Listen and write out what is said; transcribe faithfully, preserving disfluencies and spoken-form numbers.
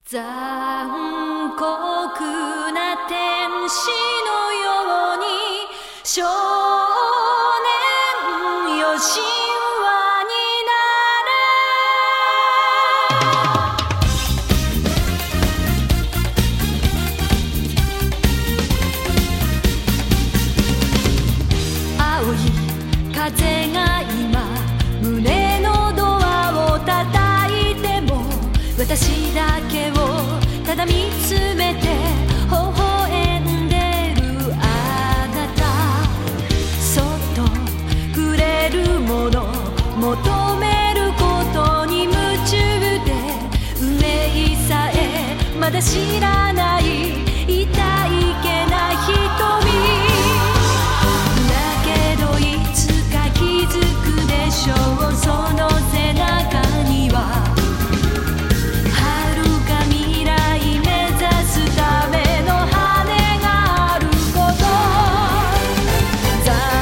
残酷な天使のように少年よ神話になれ青い風が今胸のドアを叩いても私だけをただ見つめて微笑んでるあなたそっと触れるもの求めることに夢中で運命さえまだ知らない